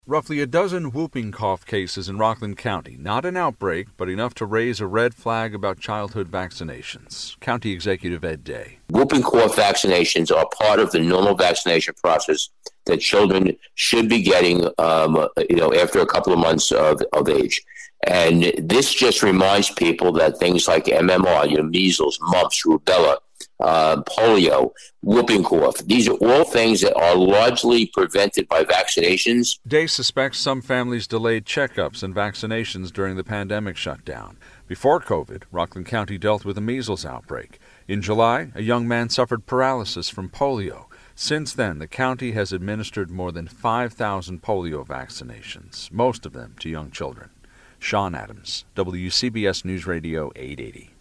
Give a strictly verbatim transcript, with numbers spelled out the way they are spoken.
Roughly a dozen whooping cough cases in Rockland County. Not an outbreak, but enough to raise a red flag about childhood vaccinations. County Executive Ed Day. Whooping cough vaccinations are part of the normal vaccination process that children should be getting, um, you know, after a couple of months of, of age. And this just reminds people that things like M M R, you know, measles, mumps, rubella, uh, polio, whooping cough, these are all things that are largely prevented by vaccinations. Day suspects some families delayed checkups and vaccinations during the pandemic shutdown. Before COVID, Rockland County dealt with a measles outbreak. In July, a young man suffered paralysis from polio. Since then, the county has administered more than five thousand polio vaccinations, most of them to young children. Sean Adams, W C B S News Radio eight eighty.